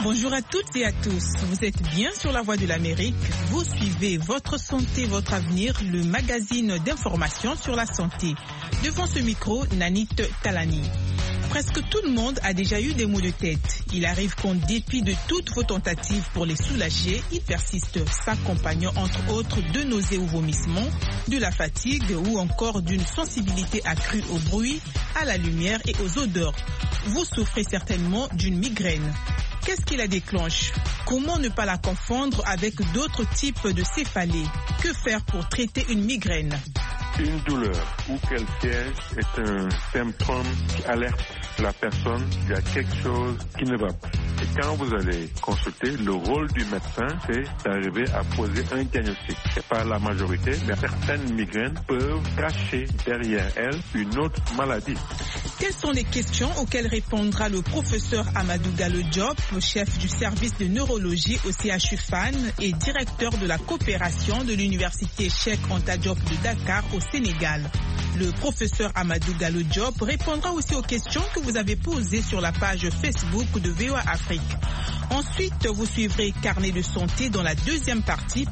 Bonjour à toutes et à tous. Vous êtes bien sur la Voix de l'Amérique. Vous suivez Votre Santé, Votre Avenir, le magazine d'information sur la santé. Devant ce micro, Nanit Talani. Presque tout le monde a déjà eu des maux de tête. Il arrive qu'en dépit de toutes vos tentatives pour les soulager, ils persistent, s'accompagnant entre autres de nausées ou vomissements, de la fatigue ou encore d'une sensibilité accrue au bruit, à la lumière et aux odeurs. Vous souffrez certainement d'une migraine. Qu'est-ce qui la déclenche? Comment ne pas la confondre avec d'autres types de céphalées? Que faire pour traiter une migraine? Une douleur où qu'elle siège est un symptôme qui alerte la personne qu'il y a quelque chose qui ne va pas. Et quand vous allez consulter, le rôle du médecin, c'est d'arriver à poser un diagnostic. C'est pas la majorité, mais certaines migraines peuvent cacher derrière elles une autre maladie. Quelles sont les questions auxquelles répondra le professeur Amadou Gallo Diop, chef du service de neurologie au CHU Fann et directeur de la coopération de l'université Cheikh Anta Diop de Dakar au Sénégal. Le professeur Amadou Gallo Diop répondra aussi aux questions que vous avez posées sur la page Facebook de VOA Afrique. Ensuite, vous suivrez Carnet de santé dans la deuxième partie.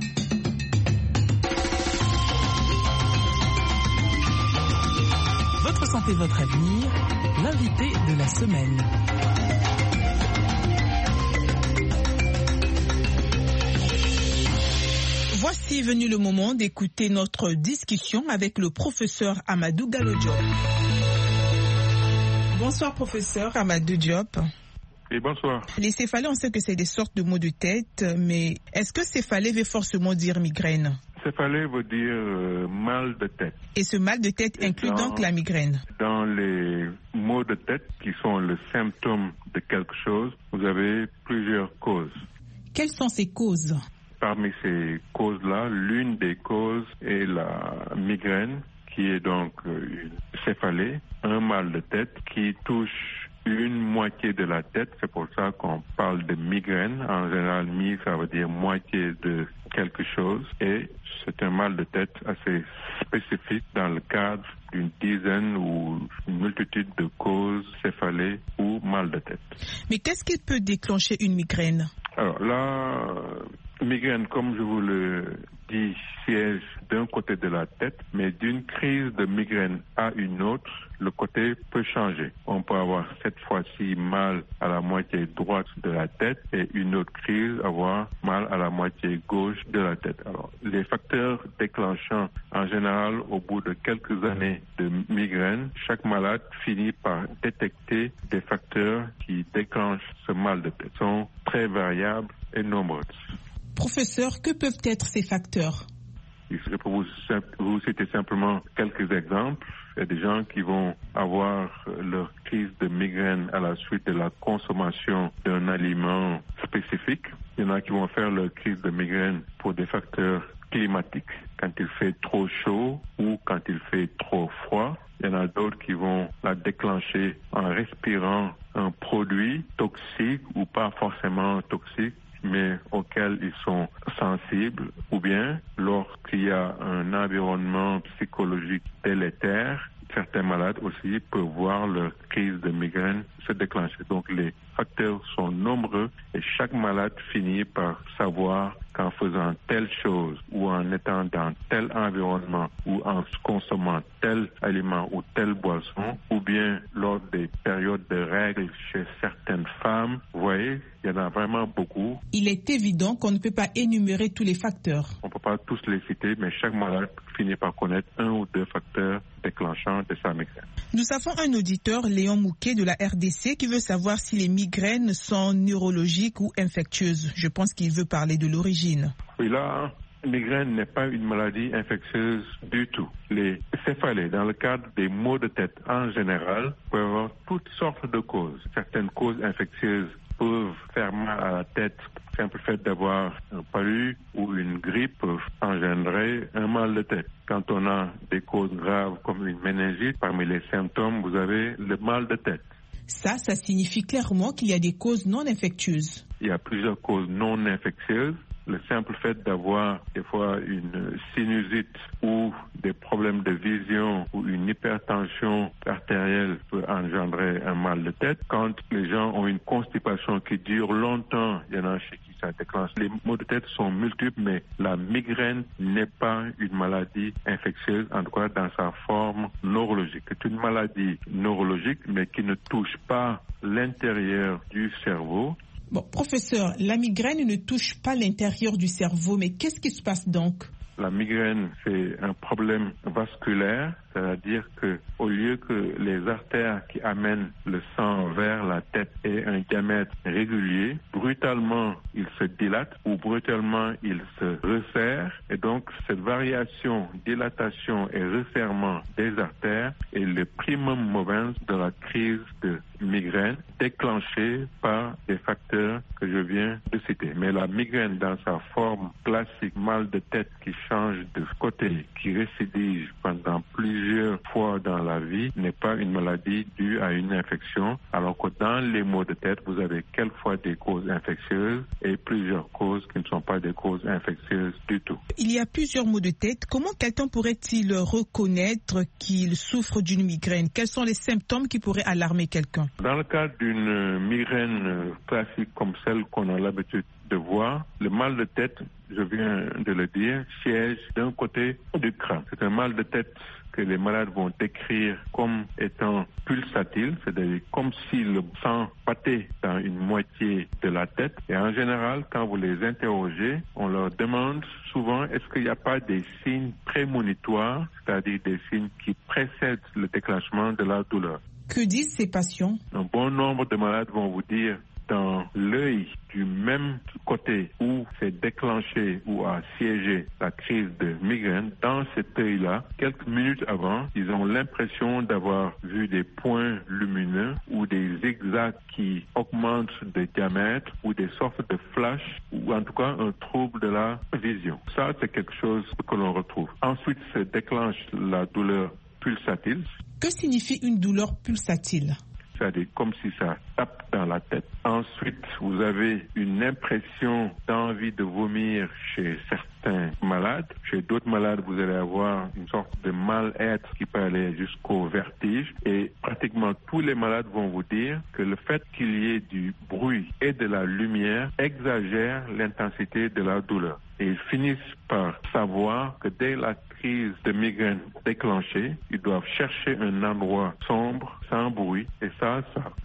Votre santé, votre avenir, l'invité de la semaine. Voici venu le moment d'écouter notre discussion avec le professeur Amadou Gallo Diop. Bonsoir professeur Amadou Diop. Et bonsoir. Les céphalées, on sait que c'est des sortes de maux de tête, mais est-ce que céphalée veut forcément dire migraine? Céphalée veut dire mal de tête. Et ce mal de tête inclut donc la migraine? Dans les maux de tête qui sont le symptôme de quelque chose, vous avez plusieurs causes. Quelles sont ces causes? Parmi ces causes-là, l'une des causes est la migraine, qui est donc une céphalée, un mal de tête qui touche une moitié de la tête. C'est pour ça qu'on parle de migraine. En général, mi, ça veut dire moitié de quelque chose. Et c'est un mal de tête assez spécifique dans le cadre d'une dizaine ou une multitude de causes céphalées ou mal de tête. Mais qu'est-ce qui peut déclencher une migraine? Alors là, migraine, comme je vous le dis, siège d'un côté de la tête, mais d'une crise de migraine à une autre, le côté peut changer. On peut avoir cette fois-ci mal à la moitié droite de la tête et une autre crise avoir mal à la moitié gauche de la tête. Alors, les facteurs déclenchants, en général, au bout de quelques années de migraine, chaque malade finit par détecter des facteurs qui déclenchent ce mal de tête. Ils sont très variables et nombreux. Professeur, que peuvent être ces facteurs? Je peux vous citer simplement quelques exemples. Il y a des gens qui vont avoir leur crise de migraine à la suite de la consommation d'un aliment spécifique. Il y en a qui vont faire leur crise de migraine pour des facteurs climatiques, quand il fait trop chaud ou quand il fait trop froid. Il y en a d'autres qui vont la déclencher en respirant un produit toxique ou pas forcément toxique, mais auxquels ils sont sensibles, ou bien lorsqu'il y a un environnement psychologique délétère, certains malades aussi peuvent voir leur crise de migraine se déclencher. Donc les facteurs sont nombreux et chaque malade finit par savoir qu'en faisant telle chose ou en étant dans tel environnement ou en consommant tel aliment ou telle boisson ou bien lors des périodes de règles chez certaines femmes, vous voyez, il y en a vraiment beaucoup. Il est évident qu'on ne peut pas énumérer tous les facteurs. On ne peut pas tous les citer, mais chaque malade finit par connaître un ou deux facteurs déclenchants de sa migraine. Nous avons un auditeur, Léon Mouquet de la RDC, qui veut savoir si les migraines sont neurologiques ou infectieuses. Je pense qu'il veut parler de l'origine. Oui, là, migraine n'est pas une maladie infectieuse du tout. Les céphalées, dans le cadre des maux de tête en général, peuvent avoir toutes sortes de causes. Certaines causes infectieuses peuvent faire mal à la tête. Le simple fait d'avoir un palu ou une grippe peut engendrer un mal de tête. Quand on a des causes graves comme une méningite, parmi les symptômes, vous avez le mal de tête. Ça signifie clairement qu'il y a des causes non infectieuses. Il y a plusieurs causes non infectieuses. le simple fait d'avoir des fois une sinusite ou des problèmes de vision ou une hypertension artérielle peut engendrer un mal de tête. Quand les gens ont une constipation qui dure longtemps, il y en a chez qui ça déclenche. Les maux de tête sont multiples, mais la migraine n'est pas une maladie infectieuse, en tout cas dans sa forme neurologique. C'est une maladie neurologique, mais qui ne touche pas l'intérieur du cerveau. Bon, professeur, la migraine ne touche pas l'intérieur du cerveau, mais qu'est-ce qui se passe donc? La migraine, c'est un problème vasculaire, c'est-à-dire que au lieu que les artères qui amènent le sang vers la tête aient un diamètre régulier, brutalement, ils se dilatent ou brutalement, ils se resserrent. Et donc, cette variation, dilatation et resserrement des artères est le primum movens de la crise de migraine déclenchée par des facteurs que je viens de citer. Mais la migraine dans sa forme classique, mal de tête qui change de côté, qui récidive pendant plusieurs fois dans la vie, n'est pas une maladie due à une infection, alors que dans les maux de tête, vous avez quelquefois des causes infectieuses et plusieurs causes qui ne sont pas des causes infectieuses du tout. Il y a plusieurs maux de tête. Comment quelqu'un pourrait-il reconnaître qu'il souffre d'une migraine? Quels sont les symptômes qui pourraient alarmer quelqu'un? Dans le cas d'une migraine classique comme celle qu'on a l'habitude de voir, le mal de tête, je viens de le dire, siège d'un côté du crâne. C'est un mal de tête que les malades vont décrire comme étant pulsatile, c'est-à-dire comme si le sang battait dans une moitié de la tête. Et en général, quand vous les interrogez, on leur demande souvent est-ce qu'il n'y a pas des signes prémonitoires, c'est-à-dire des signes qui précèdent le déclenchement de la douleur. Que disent ces patients? Un bon nombre de malades vont vous dire dans l'œil du même côté où s'est déclenché ou a siégé la crise de migraine, dans cet œil-là, quelques minutes avant, ils ont l'impression d'avoir vu des points lumineux ou des zigzags qui augmentent de diamètre ou des sortes de flashs ou en tout cas un trouble de la vision. Ça, c'est quelque chose que l'on retrouve. Ensuite, se déclenche la douleur pulsatile. Que signifie une douleur pulsatile? C'est-à-dire comme si ça tape dans la tête. Ensuite, vous avez une impression d'envie de vomir chez certains malades. Chez d'autres malades, vous allez avoir une sorte de mal-être qui peut aller jusqu'au vertige. Et pratiquement tous les malades vont vous dire que le fait qu'il y ait du bruit et de la lumière exagère l'intensité de la douleur. Et ils finissent par savoir que dès la crise de migraine déclenchée, ils doivent chercher un endroit sombre, sans bruit, et ça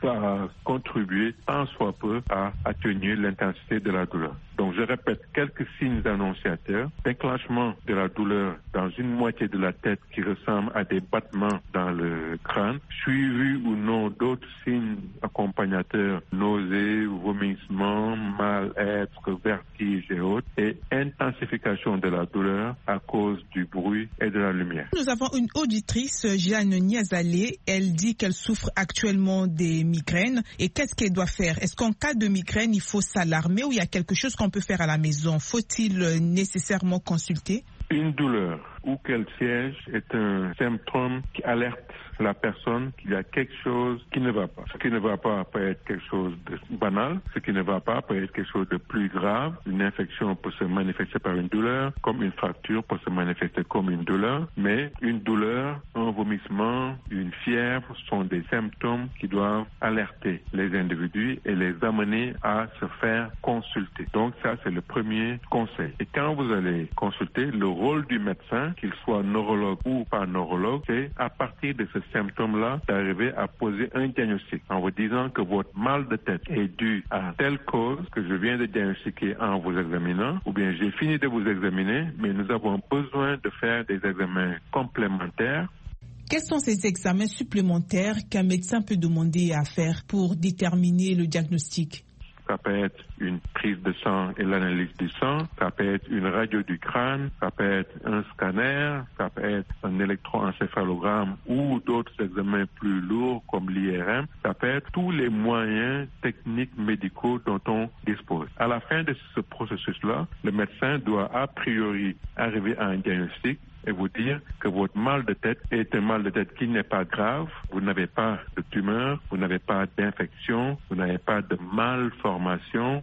a contribué tant soit peu à atténuer l'intensité de la douleur. Donc je répète, quelques signes annonciateurs, déclenchement de la douleur dans une moitié de la tête qui ressemble à des battements dans le crâne, suivi ou non d'autres signes accompagnateurs, nausées, vomissements, mal-être, vertige et autres, et intensification de la douleur à cause du bruit et de la lumière. Nous avons une auditrice, Jeanne Niazalé. Elle dit qu'elle souffre actuellement des migraines. Et qu'est-ce qu'elle doit faire? Est-ce qu'en cas de migraine, il faut s'alarmer ou il y a quelque chose qu'on peut faire à la maison? Faut-il nécessairement consulter? Une douleur où qu'elle siège est un symptôme qui alerte la personne qu'il y a quelque chose qui ne va pas. Ce qui ne va pas peut être quelque chose de banal, ce qui ne va pas peut être quelque chose de plus grave. Une infection peut se manifester par une douleur, comme une fracture peut se manifester comme une douleur, mais une douleur, un vomissement, une fièvre sont des symptômes qui doivent alerter les individus et les amener à se faire consulter. Donc ça, c'est le premier conseil. Et quand vous allez consulter, le rôle du médecin, qu'il soit neurologue ou pas neurologue, c'est à partir de ce symptôme-là d'arriver à poser un diagnostic en vous disant que votre mal de tête est dû à telle cause que je viens de diagnostiquer en vous examinant, ou bien j'ai fini de vous examiner, mais nous avons besoin de faire des examens complémentaires. Quels sont ces examens supplémentaires qu'un médecin peut demander à faire pour déterminer le diagnostic? Ça peut être une prise de sang et l'analyse du sang, ça peut être une radio du crâne, ça peut être un scanner, ça peut être un électroencéphalogramme ou d'autres examens plus lourds comme l'IRM. Ça peut être tous les moyens techniques médicaux dont on dispose. À la fin de ce processus-là, le médecin doit a priori arriver à un diagnostic et vous dire que votre mal de tête est un mal de tête qui n'est pas grave, vous n'avez pas de tumeur, vous n'avez pas d'infection, vous n'avez pas de malformation,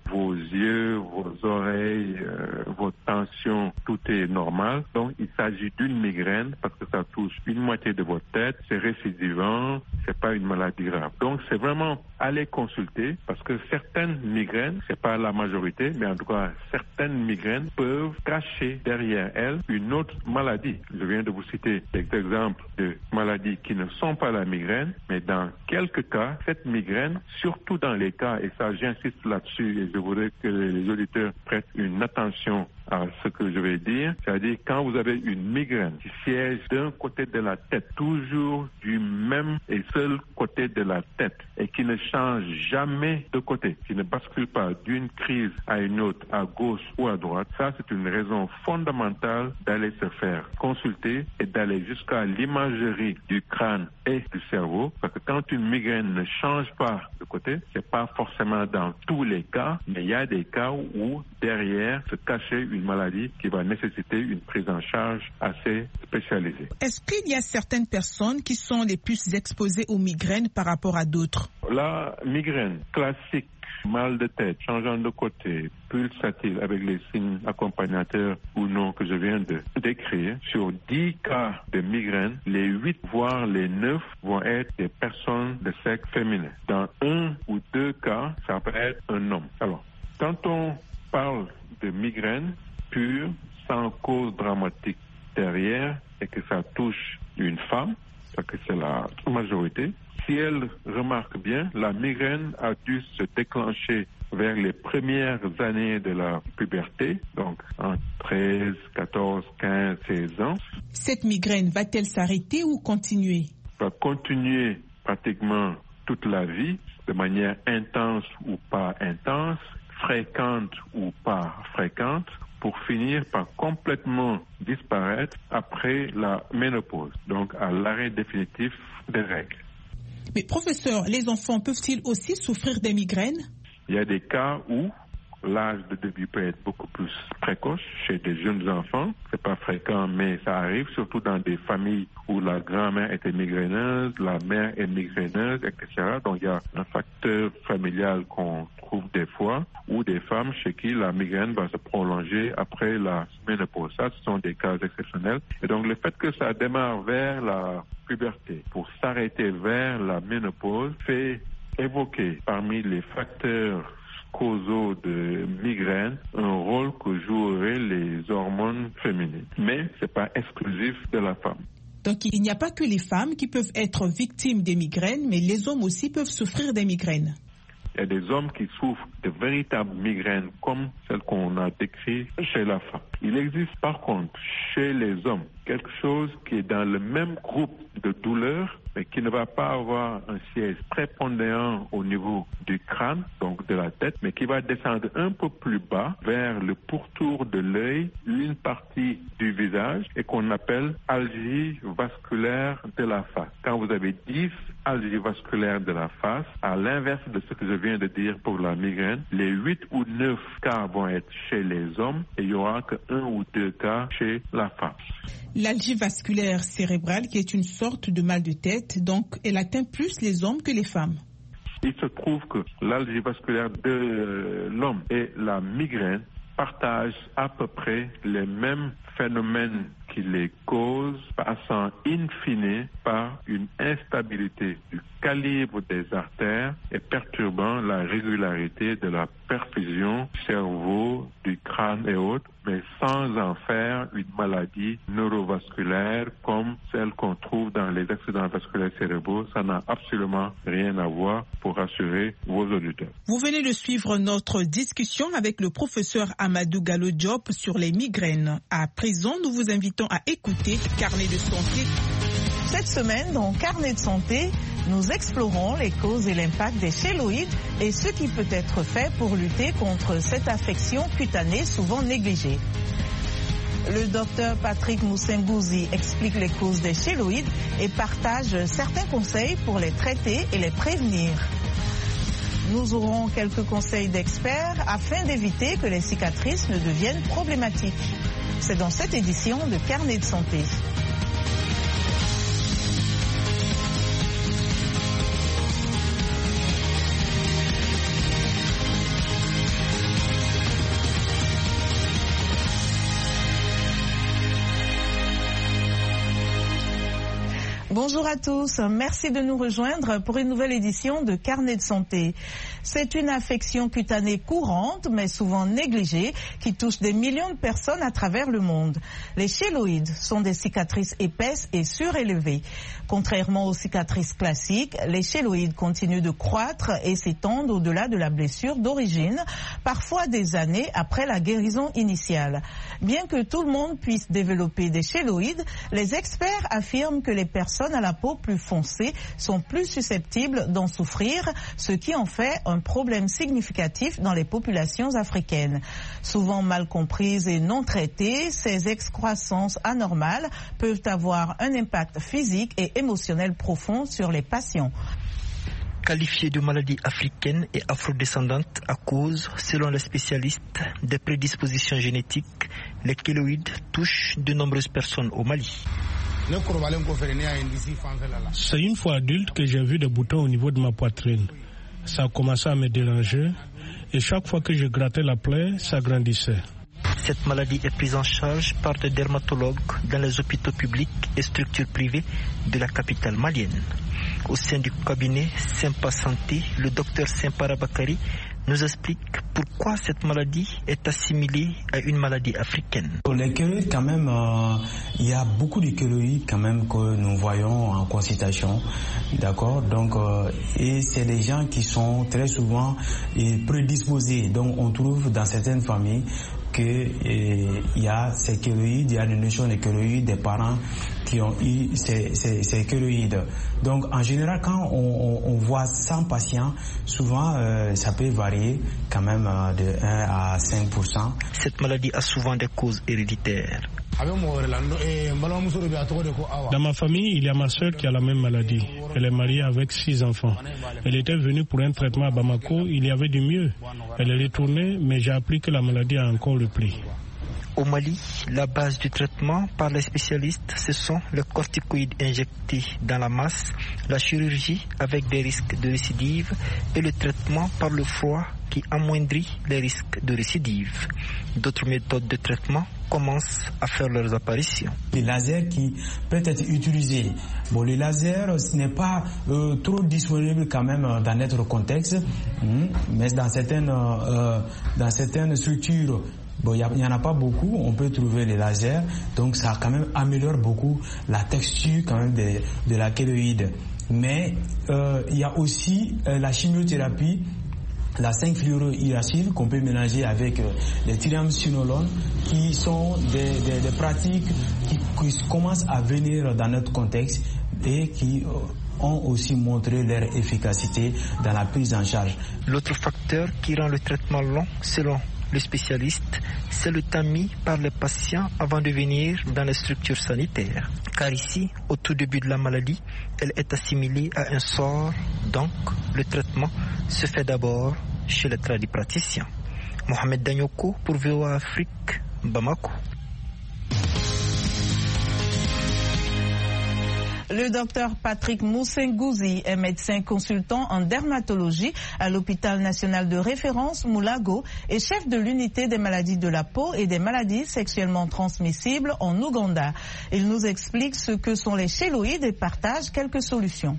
vos yeux, vos oreilles, votre tension, tout est normal. Donc, il s'agit d'une migraine parce que ça touche une moitié de votre tête, c'est récidivant, c'est pas une maladie grave. Donc, c'est vraiment aller consulter parce que certaines migraines, c'est pas la majorité, mais en tout cas, certaines migraines peuvent cacher derrière elles une autre maladie. Je viens de vous citer des exemples de maladies qui ne sont pas la migraine, mais dans quelques cas, cette migraine, surtout dans les cas, et ça j'insiste là-dessus et je voudrais que les auditeurs prêtent une attention à ce que je vais dire, c'est-à-dire quand vous avez une migraine qui siège d'un côté de la tête, toujours du même et seul côté de la tête, et qui ne change jamais de côté, qui ne bascule pas d'une crise à une autre, à gauche ou à droite, ça c'est une raison fondamentale d'aller se faire consulter et d'aller jusqu'à l'imagerie du crâne et du cerveau, parce que quand une migraine ne change pas de côté, c'est pas forcément dans tous les cas, mais il y a des cas où derrière se cachait une maladie qui va nécessiter une prise en charge assez spécialisée. Est-ce qu'il y a certaines personnes qui sont les plus exposées aux migraines par rapport à d'autres? La migraine classique, mal de tête, changeant de côté, pulsatile avec les signes accompagnateurs ou non que je viens de décrire, sur 10 cas de migraine, les 8 voire les 9 vont être des personnes de sexe féminin. Dans 1 ou 2 cas, ça peut être un homme. Alors, quand on parle de migraine pure, sans cause dramatique derrière, et que ça touche une femme, parce que c'est la majorité, si elle remarque bien, la migraine a dû se déclencher vers les premières années de la puberté, donc en 13, 14, 15, 16 ans. Cette migraine va-t-elle s'arrêter ou continuer? Va continuer pratiquement toute la vie, de manière intense ou pas intense, fréquente ou pas fréquente, pour finir par complètement disparaître après la ménopause, donc à l'arrêt définitif des règles. Mais professeur, les enfants peuvent-ils aussi souffrir des migraines? Il y a des cas où l'âge de début peut être beaucoup plus précoce chez des jeunes enfants. C'est pas fréquent, mais ça arrive, surtout dans des familles où la grand-mère était migraineuse, la mère est migraineuse, etc. Donc il y a un facteur familial qu'on trouve des fois, ou des femmes chez qui la migraine va se prolonger après la ménopause. Ça, ce sont des cas exceptionnels. Et donc le fait que ça démarre vers la puberté pour s'arrêter vers la ménopause fait évoquer parmi les facteurs causaux de migraine un rôle que joueraient les hormones féminines. Mais ce n'est pas exclusif de la femme. Donc il n'y a pas que les femmes qui peuvent être victimes des migraines, mais les hommes aussi peuvent souffrir des migraines. Il y a des hommes qui souffrent de véritables migraines comme celles qu'on a décrites chez la femme. Il existe par contre chez les hommes quelque chose qui est dans le même groupe de douleurs, mais qui ne va pas avoir un siège prépondérant au niveau du crâne, donc de la tête, mais qui va descendre un peu plus bas vers le pourtour de l'œil, une partie du visage, et qu'on appelle algie vasculaire de la face. Quand vous avez 10 algies vasculaires de la face, à l'inverse de ce que je viens de dire pour la migraine, les 8 ou 9 cas vont être chez les hommes et il n'y aura que 1 ou 2 cas chez la femme. L'algie vasculaire cérébrale, qui est une sorte de mal de tête, donc elle atteint plus les hommes que les femmes. Il se trouve que l'algie vasculaire de l'homme et la migraine partagent à peu près les mêmes phénomènes qui les causent, passant in fine par une instabilité du calibre des artères et perturbant la régularité de la perfusion du cerveau, du crâne et autres, mais sans en faire une maladie neurovasculaire comme celle qu'on trouve dans les accidents vasculaires cérébraux. Ça n'a absolument rien à voir, pour rassurer vos auditeurs. Vous venez de suivre notre discussion avec le professeur Amadou Gallo Diop sur les migraines. À présent, nous vous invitons à écouter Carnet de santé. Cette semaine, dans Carnet de santé, nous explorons les causes et l'impact des chéloïdes et ce qui peut être fait pour lutter contre cette affection cutanée souvent négligée. Le docteur Patrick Moussengouzi explique les causes des chéloïdes et partage certains conseils pour les traiter et les prévenir. Nous aurons quelques conseils d'experts afin d'éviter que les cicatrices ne deviennent problématiques. C'est dans cette édition de Carnet de santé. Bonjour à tous, merci de nous rejoindre pour une nouvelle édition de Carnet de santé. C'est une affection cutanée courante mais souvent négligée qui touche des millions de personnes à travers le monde. Les chéloïdes sont des cicatrices épaisses et surélevées. Contrairement aux cicatrices classiques, les chéloïdes continuent de croître et s'étendent au-delà de la blessure d'origine, parfois des années après la guérison initiale. Bien que tout le monde puisse développer des chéloïdes, les experts affirment que les personnes à la peau plus foncée sont plus susceptibles d'en souffrir, ce qui en fait un problème significatif dans les populations africaines. Souvent mal comprises et non traitées, ces excroissances anormales peuvent avoir un impact physique et émotionnel profond sur les patients. Qualifiées de maladies africaines et afrodescendantes à cause, selon les spécialistes, des prédispositions génétiques, les kéloïdes touchent de nombreuses personnes au Mali. C'est une fois adulte que j'ai vu des boutons au niveau de ma poitrine. Ça a commencé à me déranger et chaque fois que je grattais la plaie, ça grandissait. Cette maladie est prise en charge par des dermatologues dans les hôpitaux publics et structures privées de la capitale malienne. Au sein du cabinet Sympa Santé, le docteur Simpara Bakari nous explique pourquoi cette maladie est assimilée à une maladie africaine. Les kéloïdes, quand même, il y a beaucoup de kéloïdes quand même que nous voyons en consultation, d'accord. Donc, et c'est des gens qui sont très souvent prédisposés. Donc, on trouve dans certaines familles qu'il y a ces kéloïdes, il y a une notion de kéloïdes des parents qui ont eu ces kéloïdes. Donc en général, quand on voit 100 patients, souvent ça peut varier quand même de 1 à 5%. Cette maladie a souvent des causes héréditaires. Dans ma famille, il y a ma soeur qui a la même maladie. Elle est mariée avec 6 enfants. Elle était venue pour un traitement à Bamako, il y avait du mieux. Elle est retournée, mais j'ai appris que la maladie a encore repris. Au Mali, la base du traitement par les spécialistes, ce sont les corticoïdes injectés dans la masse, la chirurgie avec des risques de récidive et le traitement par le froid qui amoindrit les risques de récidive. D'autres méthodes de traitement commencent à faire leurs apparitions. Les lasers qui peuvent être utilisés. Bon, les lasers, ce n'est pas trop disponible quand même dans notre contexte, mais dans certaines structures, bon, il n'y en a pas beaucoup, on peut trouver les lasers, donc ça quand même améliore beaucoup la texture quand même de la kéloïde. Mais il y a aussi la chimiothérapie, la 5-fluorouracile qu'on peut mélanger avec les triamcinolones, qui sont des pratiques qui commencent à venir dans notre contexte et qui ont aussi montré leur efficacité dans la prise en charge. L'autre facteur qui rend le traitement long, selon le spécialiste, c'est le temps mis par les patients avant de venir dans les structures sanitaires. Car ici, au tout début de la maladie, elle est assimilée à un sort, donc le traitement se fait d'abord chez les tradipraticiens. Mohamed Danyoko pour VOA Afrique, Bamako. Le docteur Patrick Moussengouzi est médecin consultant en dermatologie à l'hôpital national de référence Moulago et chef de l'unité des maladies de la peau et des maladies sexuellement transmissibles en Ouganda. Il nous explique ce que sont les chéloïdes et partage quelques solutions.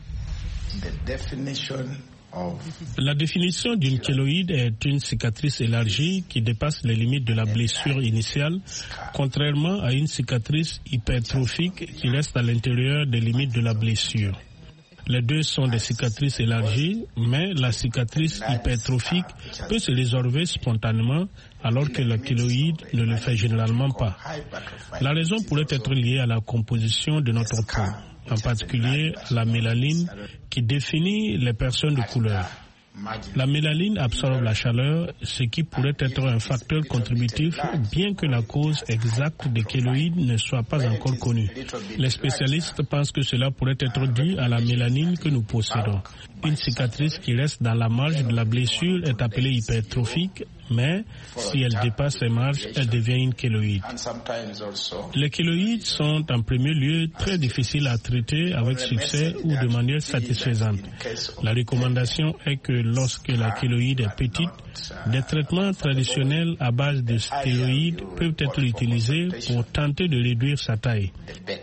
La définition d'une kéloïde est une cicatrice élargie qui dépasse les limites de la blessure initiale, contrairement à une cicatrice hypertrophique qui reste à l'intérieur des limites de la blessure. Les deux sont des cicatrices élargies, mais la cicatrice hypertrophique peut se résorber spontanément alors que la kéloïde ne le fait généralement pas. La raison pourrait être liée à la composition de notre peau, en particulier à la mélanine qui définit les personnes de couleur. La mélanine absorbe la chaleur, ce qui pourrait être un facteur contributif, bien que la cause exacte des kéloïdes ne soit pas encore connue. Les spécialistes pensent que cela pourrait être dû à la mélanine que nous possédons. Une cicatrice qui reste dans la marge de la blessure est appelée hypertrophique, mais si elle dépasse ces marges, elle devient une kéloïde. Les kéloïdes sont en premier lieu très difficiles à traiter avec succès ou de manière satisfaisante. La recommandation est que lorsque la kéloïde est petite, des traitements traditionnels à base de stéroïdes peuvent être utilisés pour tenter de réduire sa taille.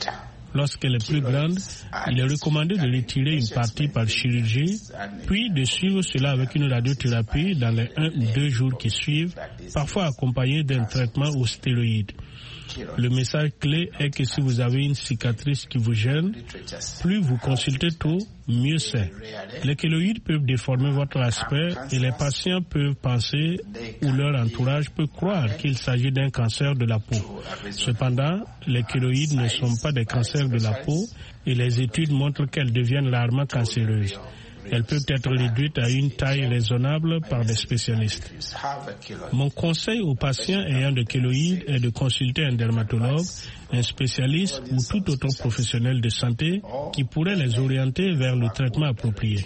Lorsqu'elle est plus grande, il est recommandé de retirer une partie par chirurgie, puis de suivre cela avec une radiothérapie dans les 1 ou 2 jours qui suivent, parfois accompagné d'un traitement aux stéroïdes. Le message clé est que si vous avez une cicatrice qui vous gêne, plus vous consultez tôt, mieux c'est. Les kéloïdes peuvent déformer votre aspect et les patients peuvent penser ou leur entourage peut croire qu'il s'agit d'un cancer de la peau. Cependant, les kéloïdes ne sont pas des cancers de la peau et les études montrent qu'elles deviennent rarement cancéreuses. Elles peuvent être réduites à une taille raisonnable par des spécialistes. Mon conseil aux patients ayant des kéloïdes est de consulter un dermatologue, un spécialiste ou tout autre professionnel de santé qui pourrait les orienter vers le traitement approprié.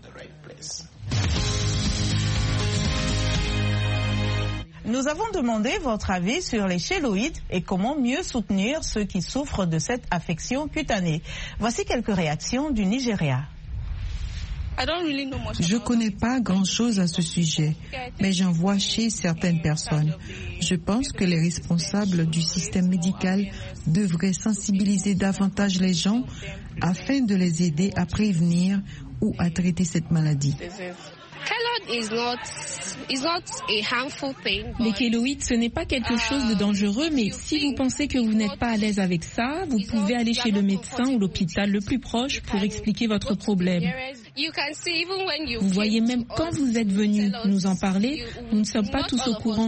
Nous avons demandé votre avis sur les chéloïdes et comment mieux soutenir ceux qui souffrent de cette affection cutanée. Voici quelques réactions du Nigeria. Je ne connais pas grand-chose à ce sujet, mais j'en vois chez certaines personnes. Je pense que les responsables du système médical devraient sensibiliser davantage les gens afin de les aider à prévenir ou à traiter cette maladie. Les kéloïdes, ce n'est pas quelque chose de dangereux, mais si vous pensez que vous n'êtes pas à l'aise avec ça, vous pouvez aller chez le médecin ou l'hôpital le plus proche pour expliquer votre problème. Vous voyez, même quand vous êtes venu nous en parler, nous ne sommes pas tous au courant.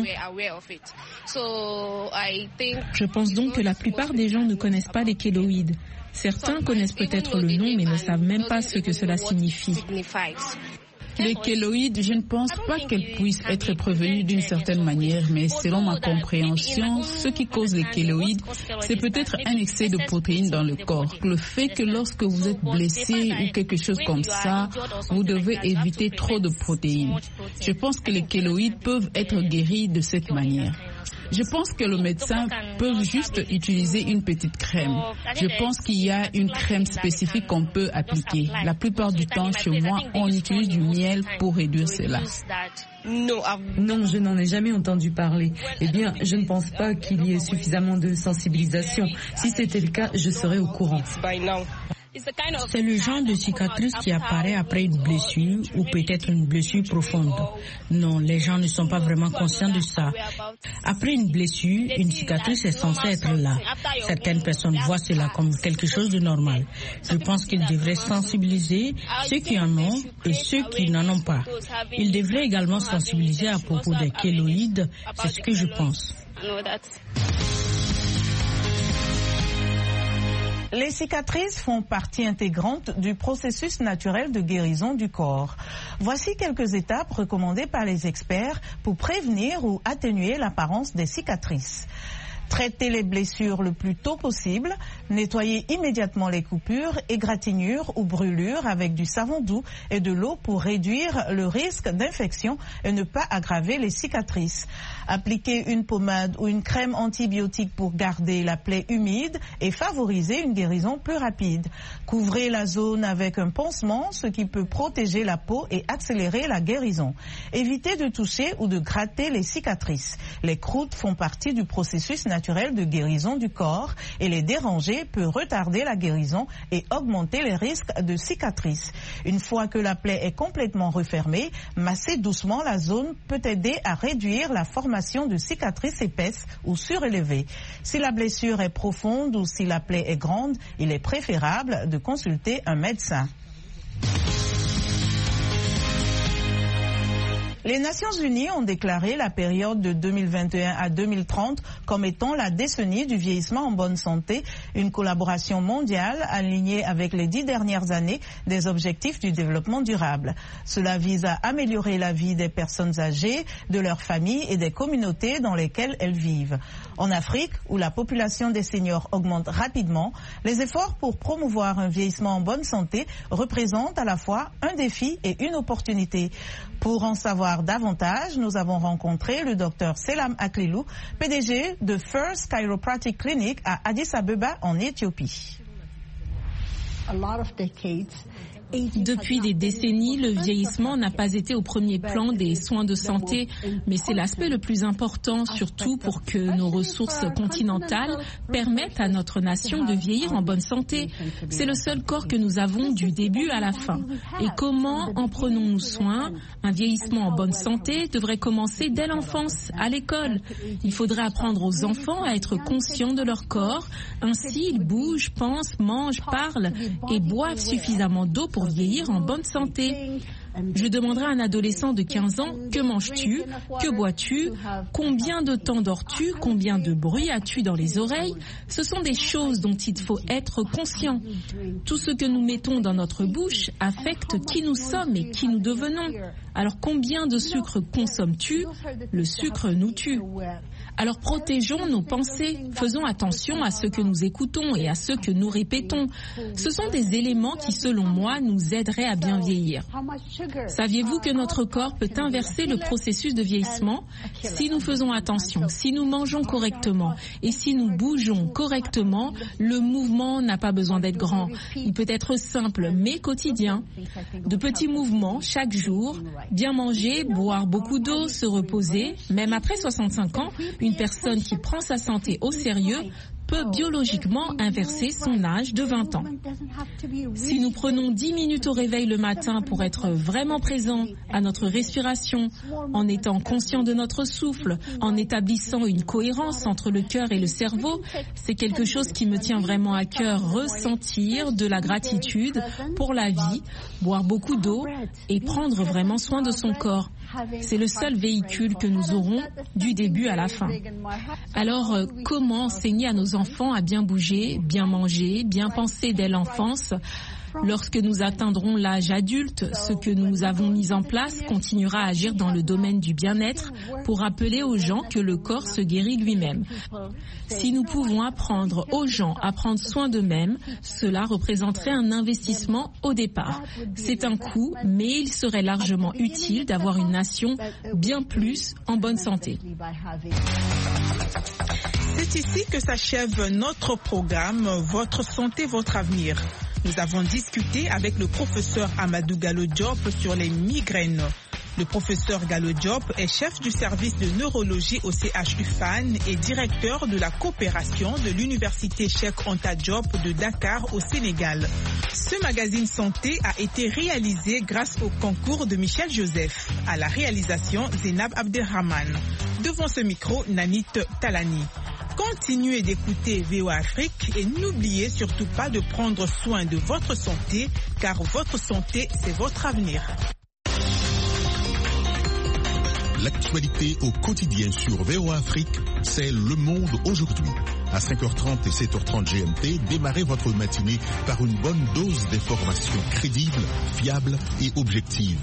Je pense donc que la plupart des gens ne connaissent pas les kéloïdes. Certains connaissent peut-être le nom, mais ne savent même pas ce que cela signifie. Les kéloïdes, je ne pense pas qu'elles puissent être prévenues d'une certaine manière, mais selon ma compréhension, ce qui cause les kéloïdes, c'est peut-être un excès de protéines dans le corps. Le fait que lorsque vous êtes blessé ou quelque chose comme ça, vous devez éviter trop de protéines. Je pense que les kéloïdes peuvent être guéris de cette manière. Je pense que le médecin peut juste utiliser une petite crème. Je pense qu'il y a une crème spécifique qu'on peut appliquer. La plupart du temps, chez moi, on utilise du miel pour réduire cela. Non, je n'en ai jamais entendu parler. Eh bien, je ne pense pas qu'il y ait suffisamment de sensibilisation. Si c'était le cas, je serais au courant. C'est le genre de cicatrice qui apparaît après une blessure ou peut-être une blessure profonde. Non, les gens ne sont pas vraiment conscients de ça. Après une blessure, une cicatrice est censée être là. Certaines personnes voient cela comme quelque chose de normal. Je pense qu'ils devraient sensibiliser ceux qui en ont et ceux qui n'en ont pas. Ils devraient également sensibiliser à propos des kéloïdes, c'est ce que je pense. Les cicatrices font partie intégrante du processus naturel de guérison du corps. Voici quelques étapes recommandées par les experts pour prévenir ou atténuer l'apparence des cicatrices. Traitez les blessures le plus tôt possible, nettoyez immédiatement les coupures, égratignures ou brûlures avec du savon doux et de l'eau pour réduire le risque d'infection et ne pas aggraver les cicatrices. Appliquez une pommade ou une crème antibiotique pour garder la plaie humide et favoriser une guérison plus rapide. Couvrez la zone avec un pansement, ce qui peut protéger la peau et accélérer la guérison. Évitez de toucher ou de gratter les cicatrices. Les croûtes font partie du processus naturel de guérison du corps et les déranger peut retarder la guérison et augmenter les risques de cicatrices. Une fois que la plaie est complètement refermée, masser doucement la zone peut aider à réduire la formation de cicatrices épaisses ou surélevées. Si la blessure est profonde ou si la plaie est grande, il est préférable de consulter un médecin. Les Nations Unies ont déclaré la période de 2021 à 2030 comme étant la décennie du vieillissement en bonne santé, une collaboration mondiale alignée avec les 10 dernières années des objectifs du développement durable. Cela vise à améliorer la vie des personnes âgées, de leurs familles et des communautés dans lesquelles elles vivent. En Afrique, où la population des seniors augmente rapidement, les efforts pour promouvoir un vieillissement en bonne santé représentent à la fois un défi et une opportunité. Pour en savoir davantage, nous avons rencontré le Dr Selam Aklilou, PDG de First Chiropractic Clinic à Addis Abeba en Éthiopie. Depuis des décennies, le vieillissement n'a pas été au premier plan des soins de santé, mais c'est l'aspect le plus important, surtout pour que nos ressources continentales permettent à notre nation de vieillir en bonne santé. C'est le seul corps que nous avons du début à la fin. Et comment en prenons-nous soin? Un vieillissement en bonne santé devrait commencer dès l'enfance, à l'école. Il faudrait apprendre aux enfants à être conscients de leur corps. Ainsi, ils bougent, pensent, mangent, parlent et boivent suffisamment d'eau pour vieillir en bonne santé. Je demanderai à un adolescent de 15 ans, que manges-tu? Que bois-tu? Combien de temps dors-tu? Combien de bruit as-tu dans les oreilles? Ce sont des choses dont il faut être conscient. Tout ce que nous mettons dans notre bouche affecte qui nous sommes et qui nous devenons. Alors combien de sucre consommes-tu? Le sucre nous tue. Alors protégeons nos pensées, faisons attention à ce que nous écoutons et à ce que nous répétons. Ce sont des éléments qui, selon moi, nous aideraient à bien vieillir. Saviez-vous que notre corps peut inverser le processus de vieillissement si nous faisons attention, si nous mangeons correctement et si nous bougeons correctement? Le mouvement n'a pas besoin d'être grand. Il peut être simple mais quotidien. De petits mouvements chaque jour, bien manger, boire beaucoup d'eau, se reposer. Même après 65 ans, une personne qui prend sa santé au sérieux peut biologiquement inverser son âge de 20 ans. Si nous prenons 10 minutes au réveil le matin pour être vraiment présents à notre respiration, en étant conscients de notre souffle, en établissant une cohérence entre le cœur et le cerveau, c'est quelque chose qui me tient vraiment à cœur, ressentir de la gratitude pour la vie, boire beaucoup d'eau et prendre vraiment soin de son corps. C'est le seul véhicule que nous aurons du début à la fin. Alors, comment enseigner à nos enfants à bien bouger, bien manger, bien penser dès l'enfance? Lorsque nous atteindrons l'âge adulte, ce que nous avons mis en place continuera à agir dans le domaine du bien-être pour rappeler aux gens que le corps se guérit lui-même. Si nous pouvons apprendre aux gens à prendre soin d'eux-mêmes, cela représenterait un investissement au départ. C'est un coût, mais il serait largement utile d'avoir une nation bien plus en bonne santé. C'est ici que s'achève notre programme « Votre santé, votre avenir ». Nous avons discuté avec le professeur Amadou Gallo Diop sur les migraines. Le professeur Gallo Diop est chef du service de neurologie au CHU Fann et directeur de la coopération de l'université Cheikh Anta Diop de Dakar au Sénégal. Ce magazine santé a été réalisé grâce au concours de Michel Joseph. À la réalisation, Zénab Abderrahman. Devant ce micro, Nanit Talani. Continuez d'écouter VOA Afrique et n'oubliez surtout pas de prendre soin de votre santé, car votre santé, c'est votre avenir. L'actualité au quotidien sur VOA Afrique, c'est Le Monde aujourd'hui. À 5h30 et 7h30 GMT, démarrez votre matinée par une bonne dose d'informations crédibles, fiables et objectives.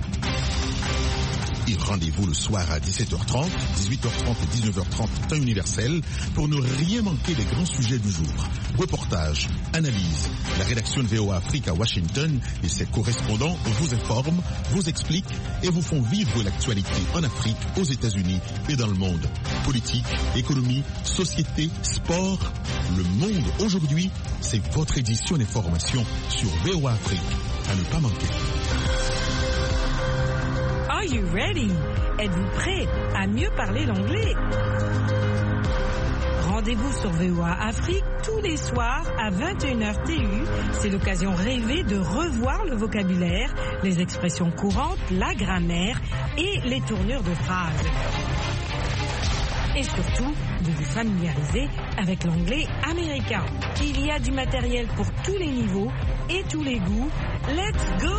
Et rendez-vous le soir à 17h30, 18h30 et 19h30 temps universel pour ne rien manquer des grands sujets du jour. Reportages, analyses, la rédaction de VOA Afrique à Washington et ses correspondants vous informent, vous expliquent et vous font vivre l'actualité en Afrique, aux États-Unis et dans le monde. Politique, économie, société, sport. Le Monde aujourd'hui, c'est votre édition d'information sur VOA Afrique. À ne pas manquer. Are you ready? Êtes-vous prêt à mieux parler l'anglais? Rendez-vous sur VOA Afrique tous les soirs à 21h TU. C'est l'occasion rêvée de revoir le vocabulaire, les expressions courantes, la grammaire et les tournures de phrases. Et surtout, de vous familiariser avec l'anglais américain. Il y a du matériel pour tous les niveaux et tous les goûts. Let's go!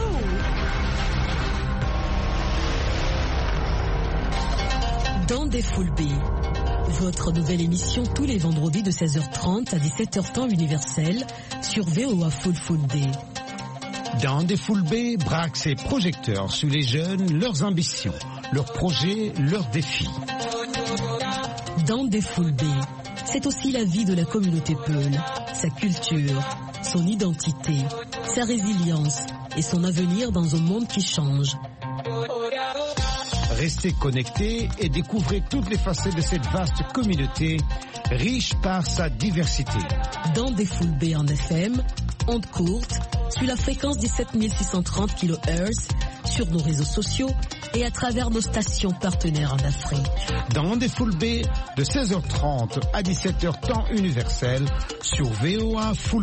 Dans des Full B, votre nouvelle émission tous les vendredis de 16h30 à 17h temps universel sur VOA Full Day. Dans des Full B braque ses projecteurs sur les jeunes, leurs ambitions, leurs projets, leurs défis. Dans des Full B, c'est aussi la vie de la communauté Peul, sa culture, son identité, sa résilience et son avenir dans un monde qui change. Restez connectés et découvrez toutes les facettes de cette vaste communauté, riche par sa diversité. Dans des Full B en FM, ondes courtes, sur la fréquence des 7630 kHz, sur nos réseaux sociaux et à travers nos stations partenaires en Afrique. Dans des Full B, de 16h30 à 17h temps universel sur VOA Full